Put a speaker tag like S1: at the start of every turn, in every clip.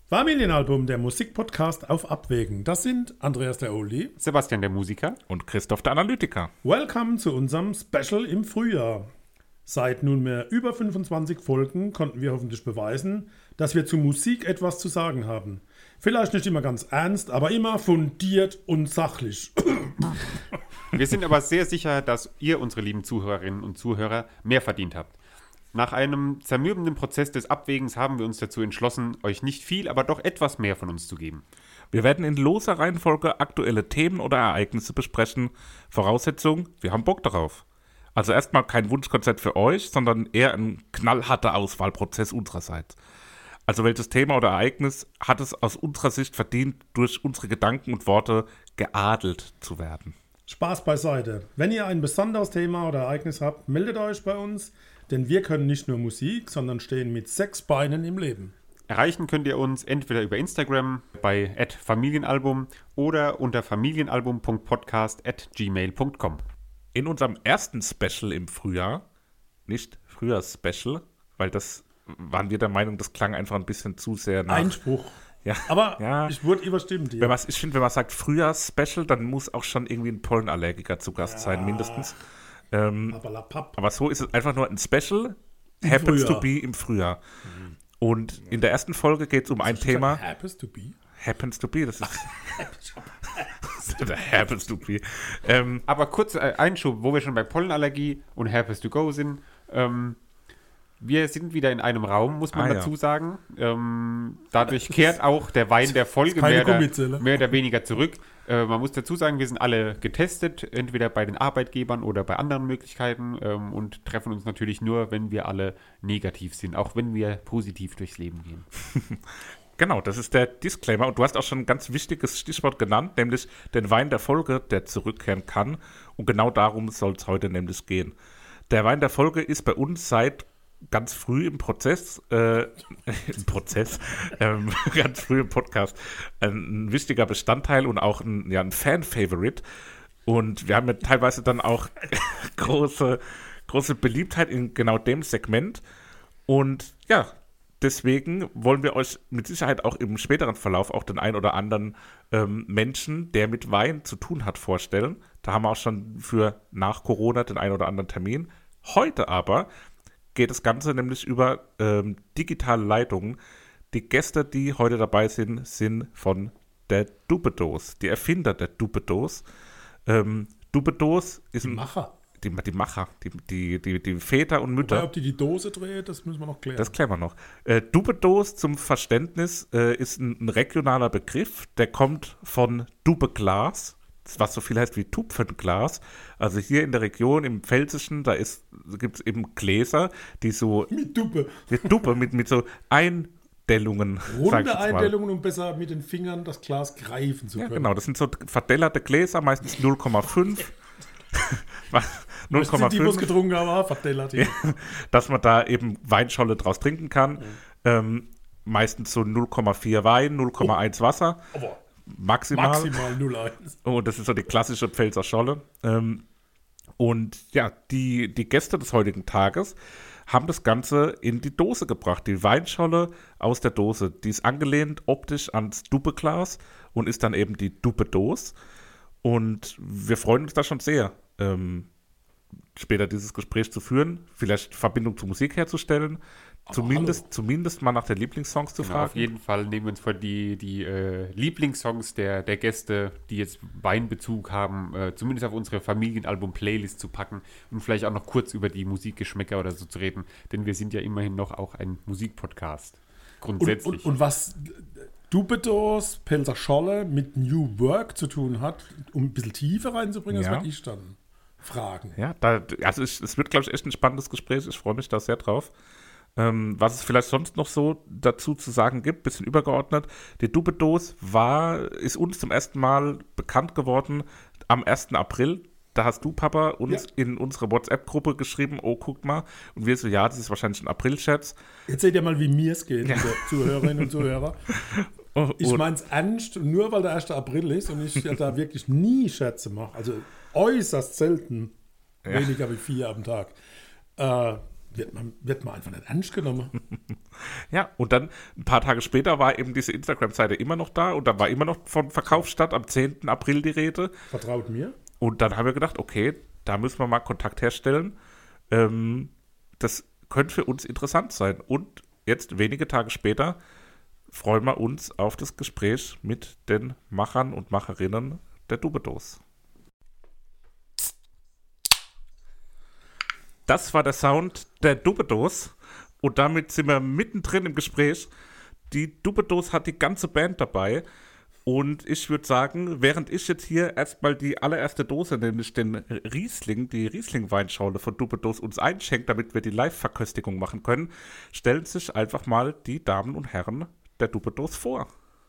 S1: Familienalbum, der Musikpodcast auf Abwägen. Das sind Andreas der Oldie,
S2: Sebastian der Musiker
S3: und Christoph der Analytiker.
S1: Welcome zu unserem Special im Frühjahr. Seit nunmehr über 25 Folgen konnten wir hoffentlich beweisen, dass wir zu Musik etwas zu sagen haben. Vielleicht nicht immer ganz ernst, aber immer fundiert und sachlich.
S2: Wir sind aber sehr sicher, dass ihr, unsere lieben Zuhörerinnen und Zuhörer, mehr verdient habt. Nach einem zermürbenden Prozess des Abwägens haben wir uns dazu entschlossen, euch nicht viel, aber doch etwas mehr von uns zu geben.
S3: Wir werden in loser Reihenfolge aktuelle Themen oder Ereignisse besprechen. Voraussetzung, wir haben Bock darauf. Also erstmal kein Wunschkonzert für euch, sondern eher ein knallharter Auswahlprozess unsererseits. Also welches Thema oder Ereignis hat es aus unserer Sicht verdient, durch unsere Gedanken und Worte geadelt zu werden?
S1: Spaß beiseite. Wenn ihr ein besonderes Thema oder Ereignis habt, meldet euch bei uns, denn wir können nicht nur Musik, sondern stehen mit 6 Beinen im Leben.
S2: Erreichen könnt ihr uns entweder über Instagram bei @familienalbum oder unter familienalbum.podcast@gmail.com.
S3: In unserem ersten Special im Frühjahr, nicht Frühjahrs-Special, weil das waren wir der Meinung, das klang einfach ein bisschen zu sehr nach
S1: Einspruch.
S3: Ja,
S1: Aber
S3: ja.
S1: ich wurde überstimmt hier.
S3: Ich finde, wenn man sagt Frühjahrs-Special, dann muss auch schon irgendwie ein Pollenallergiker zu Gast sein, mindestens. Aber so ist es einfach nur ein Special, happens to be im Frühjahr. Und in der ersten Folge geht es um ein Thema.
S1: Happens to be?
S3: Happens to be, das ist. Happens to be.
S2: Aber kurz Einschub, wo wir schon bei Pollenallergie und Happens to go sind. Wir sind wieder in einem Raum, muss man dazu sagen. Dadurch kehrt auch der Wein der Folge mehr oder weniger zurück. Man muss dazu sagen, wir sind alle getestet, entweder bei den Arbeitgebern oder bei anderen Möglichkeiten und treffen uns natürlich nur, wenn wir alle negativ sind, auch wenn wir positiv durchs Leben gehen.
S3: Genau, das ist der Disclaimer. Und du hast auch schon ein ganz wichtiges Stichwort genannt, nämlich den Wein der Folge, der zurückkehren kann. Und genau darum soll es heute nämlich gehen. Der Wein der Folge ist bei uns seit ganz früh im Prozess, ganz früh im Podcast, ein wichtiger Bestandteil und auch ein Fan-Favorite. Und wir haben ja teilweise dann auch große Beliebtheit in genau dem Segment. Und ja, deswegen wollen wir euch mit Sicherheit auch im späteren Verlauf auch den ein oder anderen Menschen, der mit Wein zu tun hat, vorstellen. Da haben wir auch schon für nach Corona den ein oder anderen Termin. Heute aber geht das Ganze nämlich über digitale Leitungen. Die Gäste, die heute dabei sind, sind von der Dubedos, die Erfinder der Dubedos. Dubedos ist
S1: die Macher.
S3: Die Macher, die Väter und Mütter.
S1: Wobei, ob die Dose dreht, das müssen wir noch klären.
S3: Das klären wir noch. Dubedos zum Verständnis ist ein regionaler Begriff, der kommt von Dubeglas, was so viel heißt wie Tupfenglas. Also hier in der Region, im Pfälzischen, da gibt es eben Gläser, die so
S1: mit Duppe.
S3: Mit so Eindellungen.
S1: Runde Eindellungen, um besser mit den Fingern das Glas greifen zu können.
S3: Ja, genau, das sind so verdellerte Gläser, meistens 0,5.
S1: 0,5. Die, was getrunken haben, verdellert.
S3: Ja, dass man da eben Weinscholle draus trinken kann. Meistens so 0,4 Wein, 0,1 Wasser.
S1: Aber
S3: Maximal
S1: 0,1.
S3: Oh, das ist so die klassische Pfälzer Scholle. Und ja, die Gäste des heutigen Tages haben das Ganze in die Dose gebracht. Die Weinscholle aus der Dose. Die ist angelehnt optisch ans Dubeglas und ist dann eben die Dubedos. Und wir freuen uns da schon sehr, später dieses Gespräch zu führen, vielleicht Verbindung zur Musik herzustellen, zumindest mal nach den Lieblingssongs zu fragen.
S2: Auf jeden Fall nehmen wir uns vor die Lieblingssongs der Gäste, die jetzt Weinbezug haben, zumindest auf unsere Familienalbum-Playlist zu packen und vielleicht auch noch kurz über die Musikgeschmäcker oder so zu reden, denn wir sind ja immerhin noch auch ein Musikpodcast, grundsätzlich.
S1: Und was Dubedos, Pelzer Scholle mit New Work zu tun hat, um ein bisschen Tiefe reinzubringen, das werde ich dann fragen.
S3: Ja, es wird, glaube ich, echt ein spannendes Gespräch. Ich freue mich da sehr drauf. Was es vielleicht sonst noch so dazu zu sagen gibt, bisschen übergeordnet. Die Dubedos ist uns zum ersten Mal bekannt geworden am 1. April. Da hast du, Papa, uns in unsere WhatsApp-Gruppe geschrieben, oh, guck mal. Und wir so, ja, das ist wahrscheinlich ein April-Scherz.
S1: Jetzt seht ihr mal, wie mir es geht, liebe Zuhörerinnen und Zuhörer. Ich meine es ernst, nur weil der 1. April ist und ich ja da wirklich nie Scherze mache. Also äußerst selten, weniger wie 4 am Tag. wird man einfach nicht ernst genommen.
S3: Ja, und dann ein paar Tage später war eben diese Instagram-Seite immer noch da und da war immer noch von Verkaufsstart am 10. April die Rede.
S1: Vertraut mir.
S3: Und dann haben wir gedacht, okay, da müssen wir mal Kontakt herstellen. Das könnte für uns interessant sein. Und jetzt, wenige Tage später, freuen wir uns auf das Gespräch mit den Machern und Macherinnen der Dubedos. Das war der Sound der Dubedos und damit sind wir mittendrin im Gespräch. Die Dubedos hat die ganze Band dabei und ich würde sagen, während ich jetzt hier erstmal die allererste Dose, nämlich den Riesling, die Riesling-Weinschorle von Dubedos uns einschenkt, damit wir die Live-Verköstigung machen können, stellen sich einfach mal die Damen und Herren der Dubedos vor.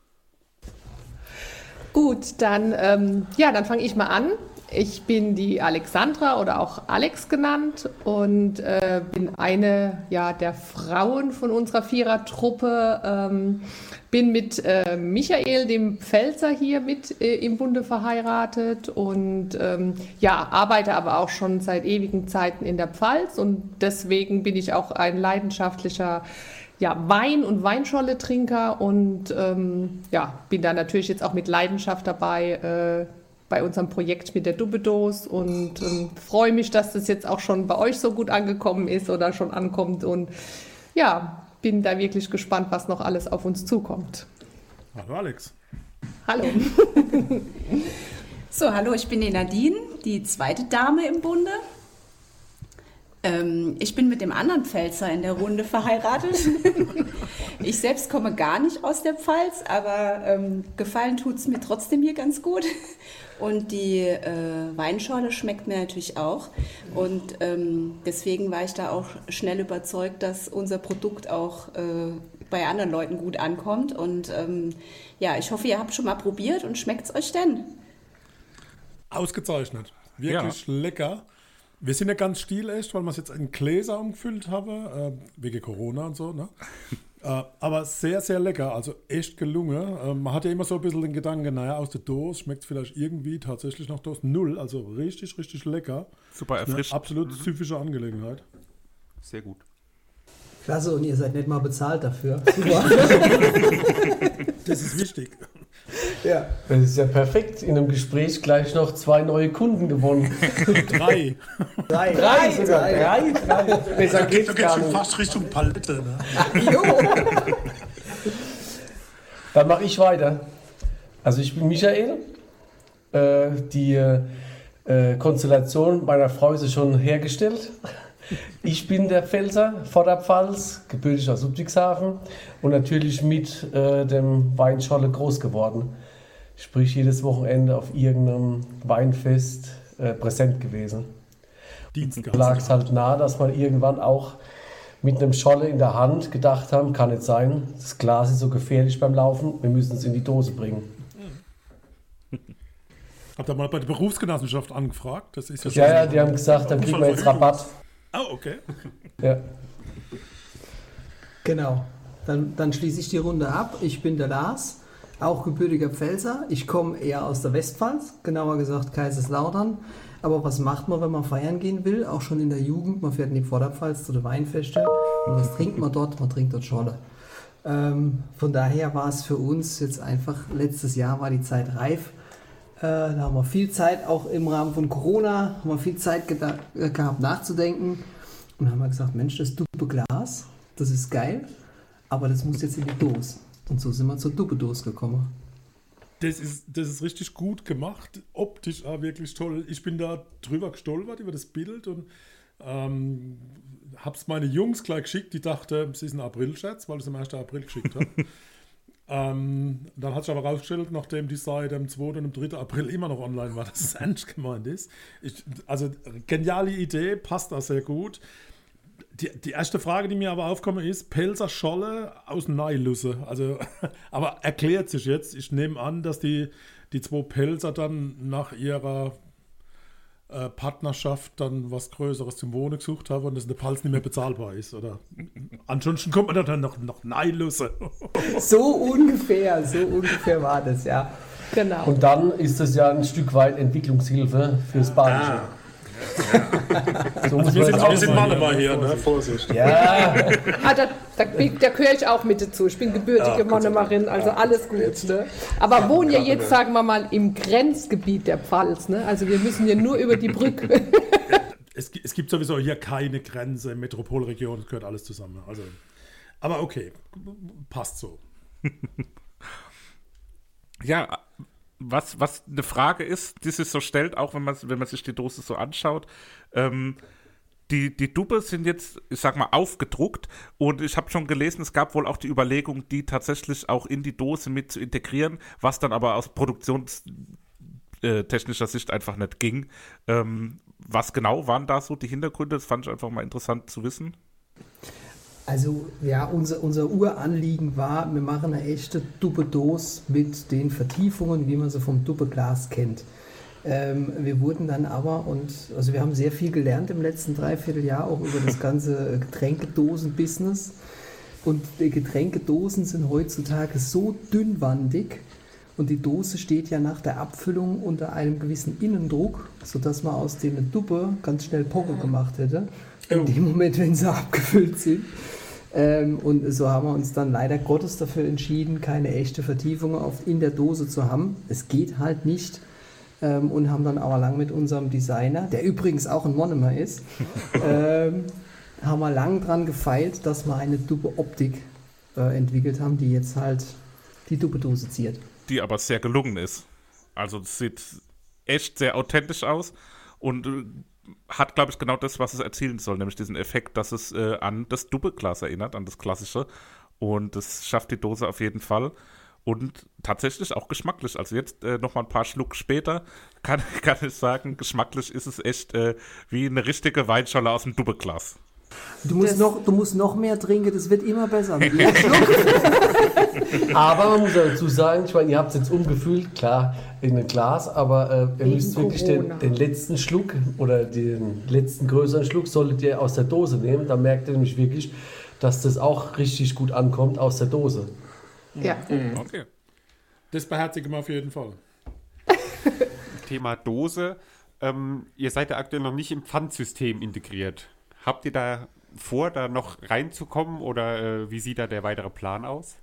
S4: Gut, dann fange ich mal an. Ich bin die Alexandra oder auch Alex genannt und bin eine der Frauen von unserer Vierertruppe. Bin mit Michael, dem Pfälzer, hier mit im Bunde verheiratet und arbeite aber auch schon seit ewigen Zeiten in der Pfalz und deswegen bin ich auch ein leidenschaftlicher Wein- und Weinschorle-Trinker und bin da natürlich jetzt auch mit Leidenschaft dabei bei unserem Projekt mit der Dubedos und freue mich, dass das jetzt auch schon bei euch so gut angekommen ist oder schon ankommt und bin da wirklich gespannt, was noch alles auf uns zukommt.
S1: Hallo Alex.
S4: Hallo.
S5: So, hallo, ich bin die Nadine, die zweite Dame im Bunde. Ich bin mit dem anderen Pfälzer in der Runde verheiratet. Ich selbst komme gar nicht aus der Pfalz, aber gefallen tut es mir trotzdem hier ganz gut. Und die Weinschorle schmeckt mir natürlich auch. Und deswegen war ich da auch schnell überzeugt, dass unser Produkt auch bei anderen Leuten gut ankommt. Und ich hoffe, ihr habt schon mal probiert und schmeckt es euch denn?
S1: Ausgezeichnet. Wirklich lecker. Wir sind ja ganz stilecht, weil wir es jetzt in Gläser umgefüllt haben, wegen Corona und so, ne? Aber sehr, sehr lecker, also echt gelungen. Man hat ja immer so ein bisschen den Gedanken, naja, aus der Dose schmeckt es vielleicht irgendwie tatsächlich nach Dose 0, also richtig, richtig lecker.
S3: Super erfrischend.
S1: Absolut süffische Angelegenheit.
S2: Sehr gut.
S6: Klasse, und ihr seid nicht mal bezahlt dafür. Super.
S1: Das ist wichtig.
S7: Ja, das ist ja perfekt. In einem Gespräch gleich noch 2 neue Kunden gewonnen.
S1: 3.
S7: 3 sogar. 3. Besser geht's
S1: Da
S7: gar
S1: geht's schon
S7: nicht.
S1: fast Richtung Palette, ne?
S7: Jo. Dann mache ich weiter. Also ich bin Michael. Die Konstellation meiner Frau ist schon hergestellt. Ich bin der Pfälzer, Vorderpfalz, gebürtig aus Ludwigshafen und natürlich mit dem Weinschorle groß geworden. Sprich, jedes Wochenende auf irgendeinem Weinfest präsent gewesen.
S1: Dienstgast.
S7: Lag es halt nahe, dass man irgendwann auch mit einem Scholle in der Hand gedacht haben, kann nicht sein, das Glas ist so gefährlich beim Laufen, wir müssen es in die Dose bringen.
S1: Habt ihr mal bei der Berufsgenossenschaft angefragt? Das ist
S7: Ja, die haben gesagt, dann kriegen wir jetzt Rabatt.
S1: Oh, okay.
S7: Ja.
S6: Genau. Dann schließe ich die Runde ab. Ich bin der Lars, auch gebürtiger Pfälzer. Ich komme eher aus der Westpfalz, genauer gesagt Kaiserslautern. Aber was macht man, wenn man feiern gehen will? Auch schon in der Jugend. Man fährt in die Vorderpfalz zu den Weinfesten. Und was trinkt man dort? Man trinkt dort Schorle. Von daher war es für uns jetzt einfach, letztes Jahr war die Zeit reif. Da haben wir viel Zeit, auch im Rahmen von Corona, haben wir viel Zeit gehabt nachzudenken. Und haben wir gesagt, Mensch, das Dube-Glas, das ist geil, aber das muss jetzt in die Dose. Und so sind wir zur Dubedos gekommen.
S1: Das ist richtig gut gemacht, optisch auch wirklich toll. Ich bin da drüber gestolpert über das Bild und hab's meine Jungs gleich geschickt, die dachten, es ist ein April-Scherz, weil ich es am 1. April geschickt habe. Dann hat sich aber rausgestellt, nachdem die Seite am 2. und am 3. April immer noch online war, dass es ernst gemeint ist. Also geniale Idee, passt da sehr gut. Die erste Frage, die mir aber aufkommt, ist Pelzer Scholle aus Neilusse. Also, aber erklärt sich jetzt. Ich nehme an, dass die 2 Pelzer dann nach ihrer Partnerschaft dann was Größeres zum Wohnen gesucht haben und das in der Pfalz nicht mehr bezahlbar ist, oder? Ansonsten kommt man dann noch Neilusse.
S6: So ungefähr war das, ja.
S4: Genau.
S7: Und dann ist das ja ein Stück weit Entwicklungshilfe fürs Badische. So muss
S1: Wir
S7: man das auch
S1: sind
S7: mal
S1: mal immer hier, ne? Vorsicht.
S7: Ja,
S4: Da gehöre ich auch mit dazu. Ich bin gebürtige Monomerin, also alles gut. Ne? Aber wohnen ja jetzt, sagen wir mal, im Grenzgebiet der Pfalz. Ne? Also wir müssen ja nur über die Brücke.
S1: Es gibt sowieso hier keine Grenze, Metropolregion, es gehört alles zusammen. Also, aber okay, passt so.
S3: Ja, was eine Frage ist, die sich so stellt, auch wenn man sich die Dose so anschaut, die Dubbe sind jetzt, ich sag mal, aufgedruckt und ich habe schon gelesen, es gab wohl auch die Überlegung, die tatsächlich auch in die Dose mit zu integrieren, was dann aber aus produktionstechnischer Sicht einfach nicht ging. Was genau waren da so die Hintergründe? Das fand ich einfach mal interessant zu wissen.
S6: Also ja, unser Uranliegen war, wir machen eine echte Dubbe-Dose mit den Vertiefungen, wie man sie vom Dubbe-Glas kennt. Wir wurden dann aber, also wir haben sehr viel gelernt im letzten Dreivierteljahr auch über das ganze Getränkedosen-Business. Und die Getränkedosen sind heutzutage so dünnwandig und die Dose steht ja nach der Abfüllung unter einem gewissen Innendruck, sodass man aus dem eine Dubbe ganz schnell Pocke gemacht hätte. In dem Moment, wenn sie abgefüllt sind. Und so haben wir uns dann leider Gottes dafür entschieden, keine echte Vertiefung in der Dose zu haben. Es geht halt nicht. Und haben dann aber lang mit unserem Designer, der übrigens auch ein Monomer ist, haben wir lang dran gefeilt, dass wir eine Dubbe-Optik entwickelt haben, die jetzt halt die Dubbe-Dose ziert.
S3: Die aber sehr gelungen ist. Also es sieht echt sehr authentisch aus und hat, glaube ich, genau das, was es erzielen soll, nämlich diesen Effekt, dass es an das Dubbe-Glas erinnert, an das klassische. Und das schafft die Dose auf jeden Fall. Und tatsächlich auch geschmacklich. Also jetzt noch mal ein paar Schluck später kann ich sagen, geschmacklich ist es echt wie eine richtige Weinscholle aus dem Dubbe-Glas.
S6: Du musst noch mehr trinken, das wird immer besser. Mit jedem Schluck.
S7: aber man muss dazu sagen, ich meine, ihr habt es jetzt umgefüllt, klar, in ein Glas, aber ihr müsst wirklich den letzten Schluck oder den letzten größeren Schluck solltet ihr aus der Dose nehmen. Da merkt ihr nämlich wirklich, dass das auch richtig gut ankommt aus der Dose.
S4: Ja.
S3: Okay.
S1: Das beherzigen wir auf jeden Fall.
S2: Thema Dose. Ihr seid ja aktuell noch nicht im Pfandsystem integriert. Habt ihr da vor, da noch reinzukommen oder wie sieht da der weitere Plan aus?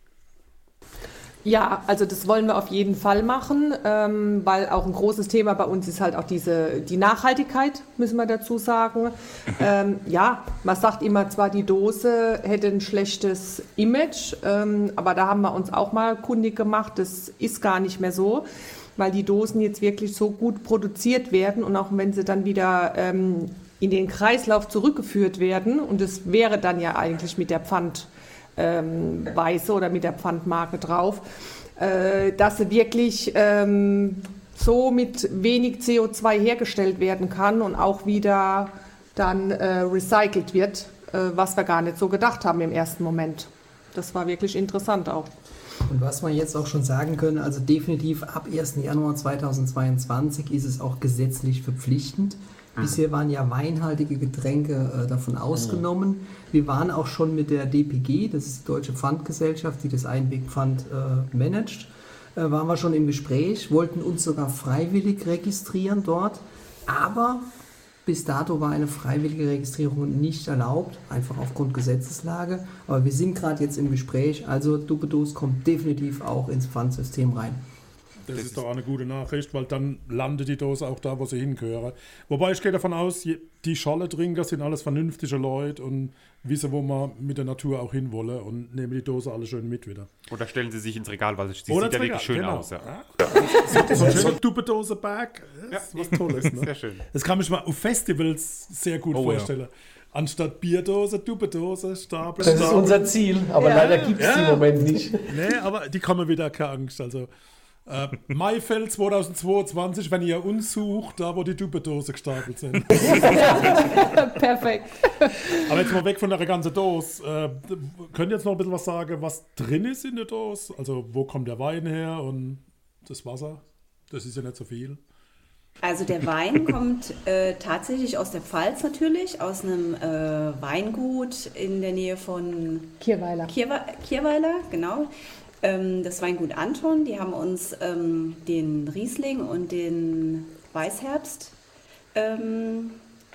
S4: Ja, also das wollen wir auf jeden Fall machen, weil auch ein großes Thema bei uns ist halt auch die Nachhaltigkeit, müssen wir dazu sagen. Ja, man sagt immer zwar, die Dose hätte ein schlechtes Image, aber da haben wir uns auch mal kundig gemacht, das ist gar nicht mehr so, weil die Dosen jetzt wirklich so gut produziert werden und auch wenn sie dann wieder in den Kreislauf zurückgeführt werden und das wäre dann ja eigentlich mit der Pfandweise oder mit der Pfandmarke drauf, dass sie wirklich so mit wenig CO2 hergestellt werden kann und auch wieder dann recycelt wird, was wir gar nicht so gedacht haben im ersten Moment. Das war wirklich interessant auch.
S6: Und was wir jetzt auch schon sagen können, also definitiv ab 1. Januar 2022 ist es auch gesetzlich verpflichtend. Bisher waren ja weinhaltige Getränke davon ausgenommen. Wir waren auch schon mit der DPG, das ist die Deutsche Pfandgesellschaft, die das Einwegpfand managt, waren wir schon im Gespräch, wollten uns sogar freiwillig registrieren dort, aber bis dato war eine freiwillige Registrierung nicht erlaubt, einfach aufgrund Gesetzeslage. Aber wir sind gerade jetzt im Gespräch, also Dubbe-Dose kommt definitiv auch ins Pfandsystem rein.
S1: Das ist doch auch eine gute Nachricht, weil dann landet die Dose auch da, wo sie hingehört. Wobei ich gehe davon aus, die Scholle-Trinker sind alles vernünftige Leute und wissen, wo man mit der Natur auch hinwolle und nehmen die Dose alle schön mit wieder.
S2: Oder stellen sie sich ins Regal, weil sie sieht
S1: Oder
S2: ja wirklich schön
S1: genau.
S2: aus. Ja.
S1: So ein schöner Dubbe-Dose-Bag, das ist was Tolles. Ne?
S2: Sehr schön.
S1: Das kann ich mir auf Festivals sehr gut vorstellen. Ja. Anstatt Bierdose, Dubbe-Dose, Stapel.
S7: Das ist unser Ziel, aber leider gibt es die im Moment nicht.
S1: Nee, aber die kommen wieder, keine Angst. Also Maifeld 2022, wenn ihr uns sucht, da wo die Dubbe-Dose gestapelt sind.
S4: Perfekt.
S1: Aber jetzt mal weg von der ganzen Dose. Könnt ihr jetzt noch ein bisschen was sagen, was drin ist in der Dose? Also wo kommt der Wein her und das Wasser? Das ist ja nicht so viel.
S5: Also der Wein kommt tatsächlich aus der Pfalz natürlich, aus einem Weingut in der Nähe von
S4: Kirweiler.
S5: Kirweiler, genau. Das Weingut Anton, die haben uns den Riesling und den Weißherbst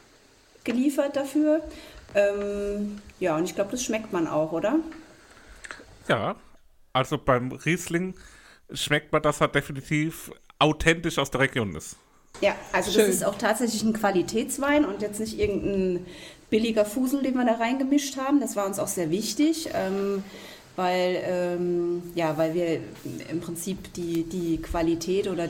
S5: geliefert dafür. Ja, und ich glaube, das schmeckt man auch, oder?
S3: Ja, also beim Riesling schmeckt man, dass er definitiv authentisch aus der Region ist.
S5: Ja, also
S4: Schön.
S5: das ist auch tatsächlich ein Qualitätswein und jetzt nicht irgendein billiger Fusel, den wir da reingemischt haben. Das war uns auch sehr wichtig, weil wir im Prinzip die Qualität oder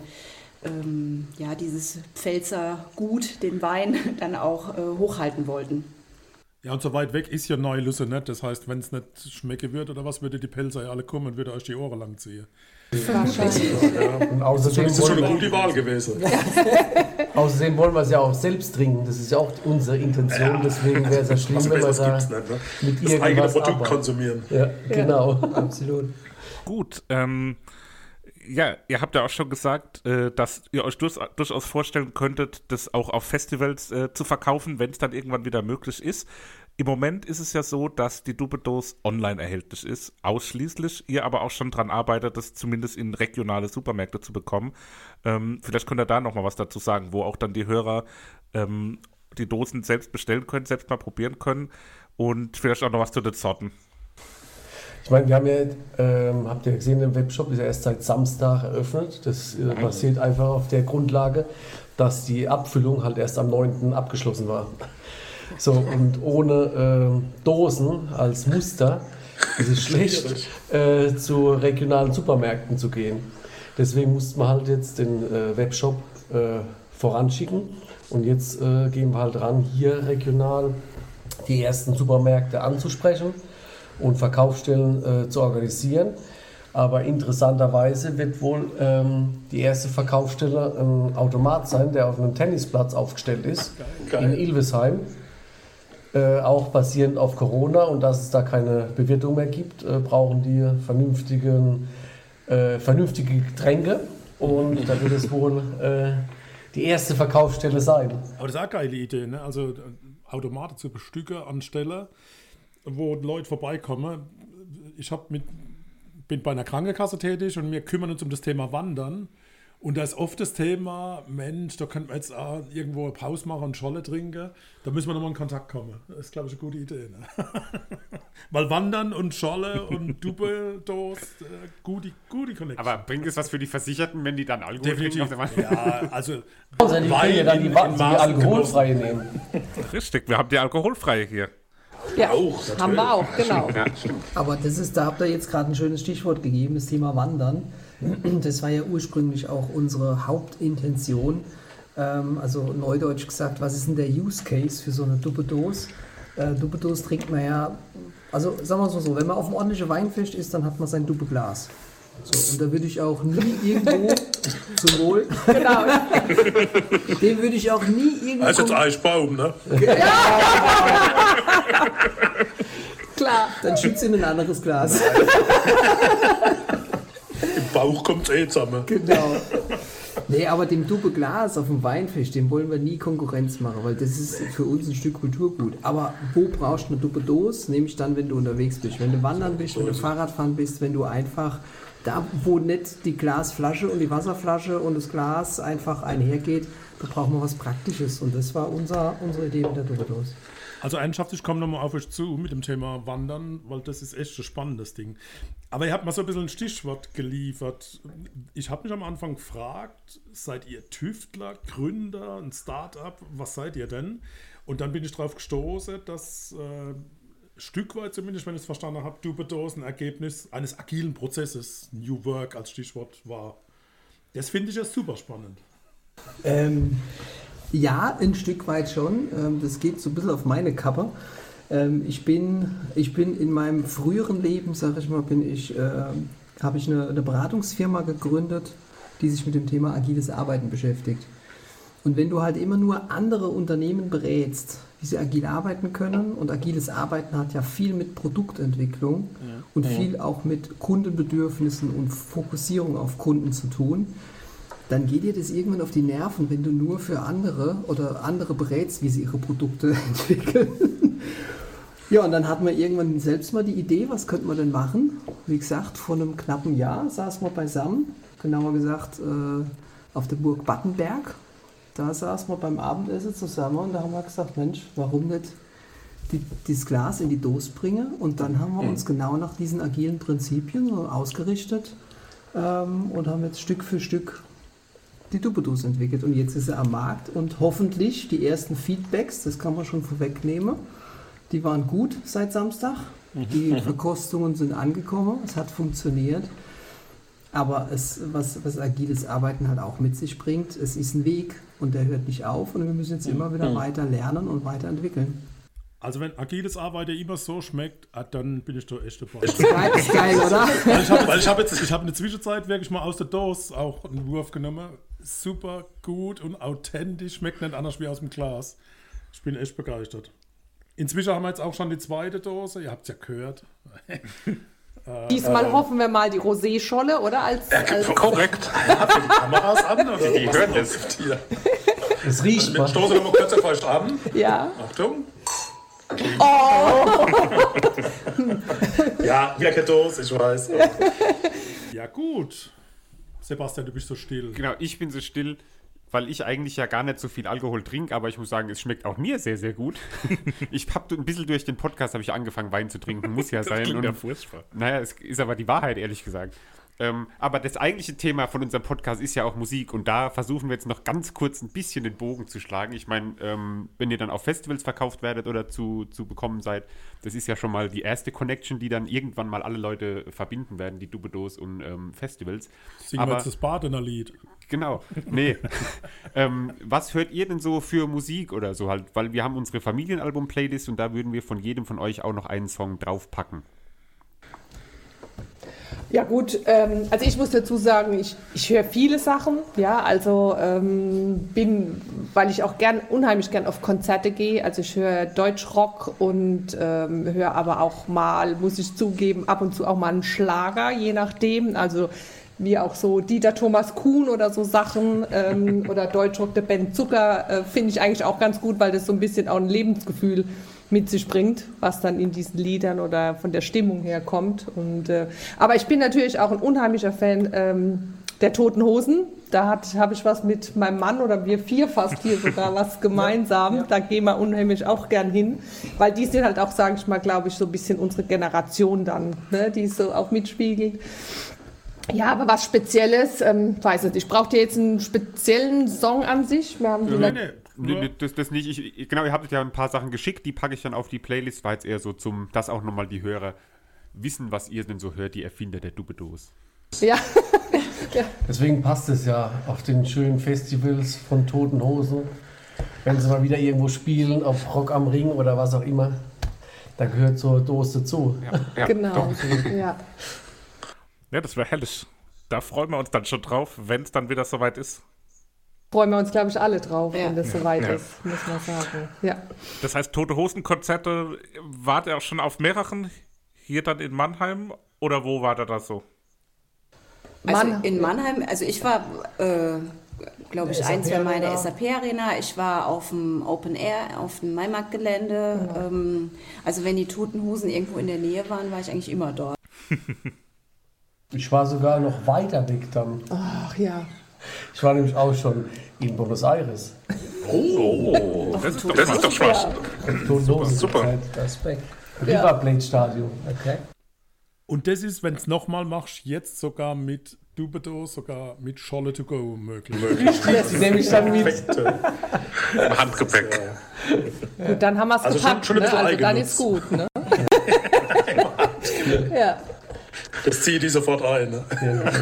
S5: dieses Pfälzer Gut, den Wein, dann auch hochhalten wollten.
S1: Ja, und so weit weg ist ja Neulüsse nicht. Das heißt, wenn es nicht schmecken wird oder was, würde die Pelzer ja alle kommen und würde euch die Ohren lang ziehen.
S4: Wahrscheinlich.
S7: Und außerdem
S1: Das ist schon eine
S7: wollen
S1: gute Wahl gewesen.
S7: außerdem wollen wir es ja auch selbst trinken. Das ist ja auch unsere Intention. Deswegen wäre es ja schlimm, wenn wir
S1: Besseres
S7: da
S1: gibt's nicht, ne?
S7: mit
S1: Das eigene
S7: irgendwas
S1: Produkt
S7: arbeiten.
S1: konsumieren.
S7: Ja, genau.
S6: Absolut.
S3: Gut, ja, ihr habt ja auch schon gesagt, dass ihr euch durchaus vorstellen könntet, das auch auf Festivals zu verkaufen, wenn es dann irgendwann wieder möglich ist. Im Moment ist es ja so, dass die Duppedos online erhältlich ist, ausschließlich. Ihr aber auch schon dran arbeitet, das zumindest in regionale Supermärkte zu bekommen. Vielleicht könnt ihr da nochmal was dazu sagen, wo auch dann die Hörer die Dosen selbst bestellen können, selbst mal probieren können und vielleicht auch noch was zu den Sorten.
S7: Ich meine, wir haben ja, habt ihr gesehen, der Webshop ist ja erst seit Samstag eröffnet. Das basiert einfach auf der Grundlage, dass die Abfüllung halt erst am 9. abgeschlossen war. So, und ohne Dosen als Muster ist es schlecht, zu regionalen Supermärkten zu gehen. Deswegen musste man halt jetzt den Webshop voranschicken. Und jetzt gehen wir halt ran, hier regional die ersten Supermärkte anzusprechen und Verkaufsstellen zu organisieren. Aber interessanterweise wird wohl die erste Verkaufsstelle ein Automat sein, der auf einem Tennisplatz aufgestellt ist, in Ilvesheim. Auch basierend auf Corona und dass es da keine Bewirtung mehr gibt, brauchen die vernünftige Getränke. Und da wird es wohl die erste Verkaufsstelle sein.
S1: Aber das ist auch eine geile Idee, ne? Also Automaten zu bestücken anstelle, wo Leute vorbeikommen. Ich bin bei einer Krankenkasse tätig und wir kümmern uns um das Thema Wandern. Und da ist oft das Thema, Mensch, da könnten wir jetzt auch irgendwo eine Pause machen und Scholle trinken. Da müssen wir nochmal in Kontakt kommen. Das ist, glaube ich, eine gute Idee. Ne? Weil Wandern und Scholle und Duppedos, gute Connection.
S2: Aber bringt es was für die Versicherten, wenn die dann Alkohol trinken?
S1: Ja, also
S7: Also die können ja dann die alkoholfreie nehmen.
S3: Richtig, wir haben die alkoholfreie hier.
S4: Ja,
S1: Auch,
S4: haben wir auch, genau.
S2: Ja, stimmt.
S6: Aber da habt ihr jetzt gerade ein schönes Stichwort gegeben, das Thema Wandern. Das war ja ursprünglich auch unsere Hauptintention. Also neudeutsch gesagt, was ist denn der Use Case für so eine Duppedos? Duppedos trinkt man ja, also sagen wir es mal so, wenn man auf einem ordentlichen Weinfest ist, dann hat man sein Duppeglas. So, und da würde ich auch nie irgendwo zum Wohl.
S4: Genau.
S6: Den würde ich auch nie irgendwo.
S1: das ist jetzt Eichbaum, ne?
S4: Klar.
S6: Dann schützt in ein anderes Glas.
S1: Im Bauch kommt es zusammen.
S6: Genau. Nee, aber dem Duppe-Glas auf dem Weinfest, dem wollen wir nie Konkurrenz machen, weil das ist für uns ein Stück Kulturgut. Aber wo brauchst du eine Duppe-Dose? Nämlich dann, wenn du unterwegs bist. Wenn du wandern bist, wenn du Fahrradfahren bist, wenn du einfach da, wo nicht die Glasflasche und die Wasserflasche und das Glas einfach einhergeht, da brauchen wir was Praktisches. Und das war unsere Idee mit der Duppe-Dose.
S1: Also ernsthaft, ich komme nochmal auf euch zu mit dem Thema Wandern, weil das ist echt ein spannendes Ding. Aber ihr habt mal so ein bisschen ein Stichwort geliefert. Ich habe mich am Anfang gefragt, seid ihr Tüftler, Gründer, ein Start-up? Was seid ihr denn? Und dann bin ich darauf gestoßen, dass Stück weit zumindest, wenn ich es verstanden habe, Duppedos ein Ergebnis eines agilen Prozesses, New Work als Stichwort war. Das finde ich ja super spannend.
S6: Ja, ein Stück weit schon. Das geht so ein bisschen auf meine Kappe. Ich bin in meinem früheren Leben, sage ich mal, habe ich eine Beratungsfirma gegründet, die sich mit dem Thema agiles Arbeiten beschäftigt. Und wenn du halt immer nur andere Unternehmen berätst, wie sie agil arbeiten können, und agiles Arbeiten hat ja viel mit Produktentwicklung und viel auch mit Kundenbedürfnissen und Fokussierung auf Kunden zu tun, dann geht dir das irgendwann auf die Nerven, wenn du nur für andere oder andere berätst, wie sie ihre Produkte entwickeln. Ja, und dann hatten wir irgendwann selbst mal die Idee, was könnten wir denn machen? Wie gesagt, vor einem knappen Jahr saßen wir beisammen, genauer gesagt auf der Burg Battenberg. Da saßen wir beim Abendessen zusammen und da haben wir gesagt, Mensch, warum nicht das Glas in die Dose bringen? Und dann haben wir uns genau nach diesen agilen Prinzipien so ausgerichtet und haben jetzt Stück für Stück die Duppedos entwickelt. Und jetzt ist er am Markt und hoffentlich die ersten Feedbacks, das kann man schon vorwegnehmen, die waren gut seit Samstag. Die Verkostungen sind angekommen, es hat funktioniert. Aber was agiles Arbeiten halt auch mit sich bringt, es ist ein Weg und der hört nicht auf und wir müssen jetzt immer wieder weiter lernen und weiterentwickeln.
S1: Also wenn agiles Arbeiten immer so schmeckt, dann bin ich doch echt dabei.
S6: Das ist geil, oder?
S1: Ich habe in der Zwischenzeit wirklich mal aus der Dose auch einen Wurf genommen. Super gut und authentisch, schmeckt nicht anders wie aus dem Glas. Ich bin echt begeistert. Inzwischen haben wir jetzt auch schon die zweite Dose, ihr habt es ja gehört.
S4: Diesmal hoffen wir mal die Rosé-Scholle, oder? Als
S3: Korrekt.
S1: Ja, für die Kameras an. Oder
S2: Die hören das.
S7: Es riecht
S1: Ich stoße nochmal kurz auf euch an.
S4: Ja.
S1: Achtung.
S4: Oh!
S1: Ja, wieder keine Dose, ich weiß. Ja gut. Sebastian, du bist so still.
S2: Genau, ich bin so still, weil ich eigentlich ja gar nicht so viel Alkohol trinke, aber ich muss sagen, es schmeckt auch mir sehr, sehr gut. Ich habe ein bisschen durch den Podcast habe ich angefangen, Wein zu trinken, muss ja sein.
S3: Das klingt
S2: und,
S3: ja furchtbar.
S2: Naja, es ist aber die Wahrheit, ehrlich gesagt. Aber das eigentliche Thema von unserem Podcast ist ja auch Musik und da versuchen wir jetzt noch ganz kurz ein bisschen den Bogen zu schlagen. Ich meine, wenn ihr dann auf Festivals verkauft werdet oder zu bekommen seid, das ist ja schon mal die erste Connection, die dann irgendwann mal alle Leute verbinden werden, die Duppedos und Festivals.
S1: Singen wir jetzt das Badener-Lied.
S2: Genau, nee. Was hört ihr denn so für Musik oder so halt? Weil wir haben unsere Familienalbum-Playlist und da würden wir von jedem von euch auch noch einen Song draufpacken.
S4: Ja gut, also ich muss dazu sagen, ich höre viele Sachen, ja, also weil ich auch unheimlich gern auf Konzerte gehe, also ich höre Deutschrock und höre aber auch mal, muss ich zugeben, ab und zu auch mal einen Schlager, je nachdem, also wie auch so Dieter Thomas Kuhn oder so Sachen oder Deutschrock, der Ben Zucker, finde ich eigentlich auch ganz gut, weil das so ein bisschen auch ein Lebensgefühl mit sich bringt, was dann in diesen Liedern oder von der Stimmung her kommt. Aber ich bin natürlich auch ein unheimlicher Fan der Toten Hosen. Da habe ich was mit meinem Mann oder wir 4 fast hier sogar was gemeinsam. Ja. Da gehen wir unheimlich auch gern hin, weil die sind halt auch, sage ich mal, glaube ich, so ein bisschen unsere Generation dann, ne, die so auch mitspiegelt. Ja, aber was Spezielles, weiß nicht, ich brauche dir jetzt einen speziellen Song an sich. Wir haben
S2: Nee, das nicht. Genau, ihr habt ja ein paar Sachen geschickt, die packe ich dann auf die Playlist, war jetzt eher so dass auch nochmal die Hörer wissen, was ihr denn so hört, die Erfinder der Duppedos.
S4: Ja. Ja.
S7: Deswegen passt es ja auf den schönen Festivals von Toten Hosen, wenn sie mal wieder irgendwo spielen, auf Rock am Ring oder was auch immer, da gehört so eine Dose dazu.
S2: Ja,
S4: genau, ja.
S3: Ja, das wäre herrlich. Da freuen wir uns dann schon drauf, wenn es dann wieder soweit ist.
S4: Freuen wir uns, glaube ich, alle drauf, wenn das soweit ist, muss man sagen. Ja.
S3: Das heißt, Tote Hosen-Konzerte, wart ihr auch schon auf mehreren hier dann in Mannheim oder wo war das so?
S5: Also in Mannheim, also ich war, glaube ich, 1, 2 Mal in der SAP-Arena. Ich war auf dem Open Air, auf dem Maimarktgelände. Genau. Also wenn die Toten Hosen irgendwo in der Nähe waren, war ich eigentlich immer dort.
S7: Ich war sogar noch weiter weg dann.
S4: Ach ja.
S7: Ich war nämlich auch schon in Buenos Aires.
S3: Oh, das ist doch Spaß.
S7: Super. Respekt. River Plate Stadion. Okay.
S1: Und das ist, wenn es nochmal machst, jetzt sogar mit Duppedos, sogar mit Scholle to go möglich.
S7: Das nehme ich dann mit.
S3: Handgepäck.
S4: Gut, dann haben wir es
S1: also
S4: gepackt,
S1: schon ein bisschen
S4: also dann ist gut. Ne? Ja.
S1: Das ziehe ich sofort ein. Ne?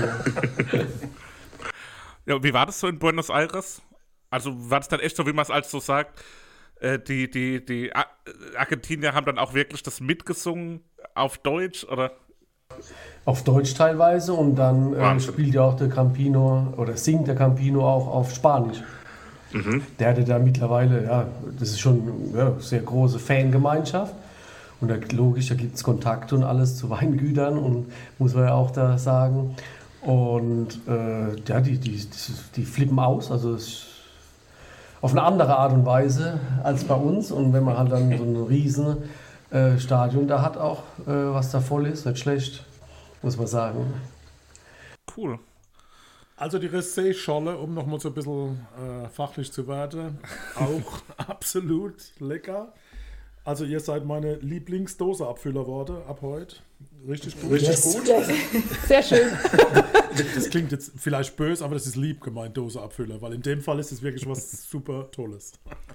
S3: Ja, wie war das so in Buenos Aires? Also war das dann echt so, wie man es als so sagt, die Argentinier haben dann auch wirklich das mitgesungen auf Deutsch, oder?
S7: Auf Deutsch teilweise und dann spielt ja auch der Campino oder singt der Campino auch auf Spanisch. Mhm. Der hatte da mittlerweile, ja, das ist schon eine sehr große Fangemeinschaft. Und da, logisch, da gibt es Kontakte und alles zu Weingütern und muss man ja auch da sagen. Und ja, die flippen aus, also es auf eine andere Art und Weise als bei uns. Und wenn man halt dann so ein riesen Stadion da hat auch, was da voll ist, nicht schlecht, muss man sagen.
S3: Cool.
S1: Also die Rosé-Scholle, um nochmal so ein bisschen fachlich zu werden, auch absolut lecker. Also ihr seid meine Lieblingsdose-Abfüller geworden ab heute. Richtig gut.
S6: Richtig
S1: gut.
S4: Sehr schön.
S1: Das klingt jetzt vielleicht böse, aber das ist lieb gemeint, Dose-Abfüller, weil in dem Fall ist es wirklich was super Tolles.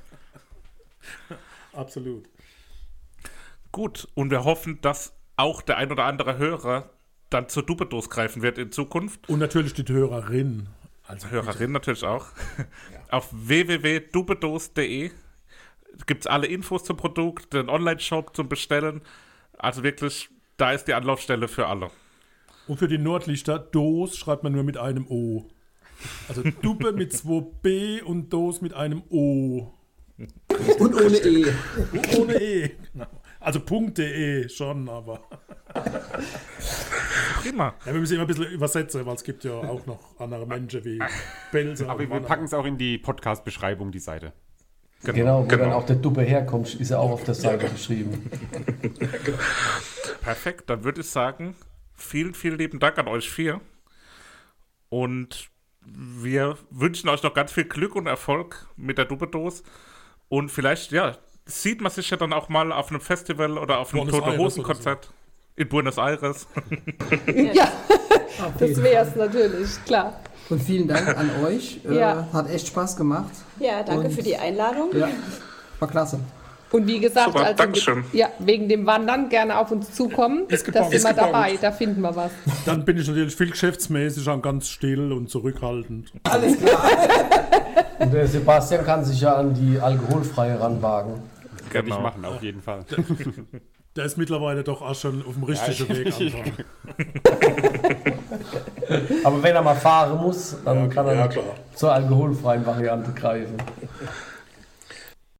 S1: Absolut.
S3: Gut, und wir hoffen, dass auch der ein oder andere Hörer dann zur Dubedos greifen wird in Zukunft.
S1: Und natürlich die Hörerin. Also
S3: Hörerin natürlich auch. Auf www.dubedos.de gibt es alle Infos zum Produkt, den Online-Shop zum Bestellen. Also wirklich, da ist die Anlaufstelle für alle.
S1: Und für die Nordlichter, Dos schreibt man nur mit einem O. Also Dube mit 2 B und Dos mit einem O.
S6: Und ohne E.
S1: Ohne E. Genau. Also .de schon, aber...
S3: Prima.
S1: Ja, wir müssen immer ein bisschen übersetzen, weil es gibt ja auch noch andere Menschen wie Belser.
S2: Aber wir packen es auch in die Podcast-Beschreibung, die Seite.
S7: Genau, wo dann auch der Duppe herkommt, ist ja auch auf der Seite geschrieben.
S3: Perfekt, dann würde ich sagen, vielen, vielen lieben Dank an euch 4. Und wir wünschen euch noch ganz viel Glück und Erfolg mit der Dubedos. Und vielleicht, ja, sieht man sich ja dann auch mal auf einem Festival oder auf einem Tote Hosen Konzert in Buenos Aires.
S4: Ja, das wäre es natürlich, klar.
S6: Und vielen Dank an euch.
S4: Ja.
S6: Hat echt Spaß gemacht.
S5: Ja, danke
S6: Und-
S5: für die Einladung.
S6: Ja, war klasse.
S4: Und wie gesagt,
S3: Super,
S4: also
S3: Dankeschön.
S4: ja, wegen dem Wandern gerne auf uns zukommen. Da sind wir dabei, da finden wir was.
S1: Dann bin ich natürlich viel geschäftsmäßig und ganz still und zurückhaltend.
S6: Alles klar.
S7: Und der Sebastian kann sich ja an die alkoholfreie ranwagen.
S2: Werde ich machen, auf jeden Fall.
S1: Der ist mittlerweile doch auch schon auf dem richtigen Weg. Anton.
S7: Aber wenn er mal fahren muss, dann kann er
S1: ja, klar.
S7: zur alkoholfreien Variante greifen.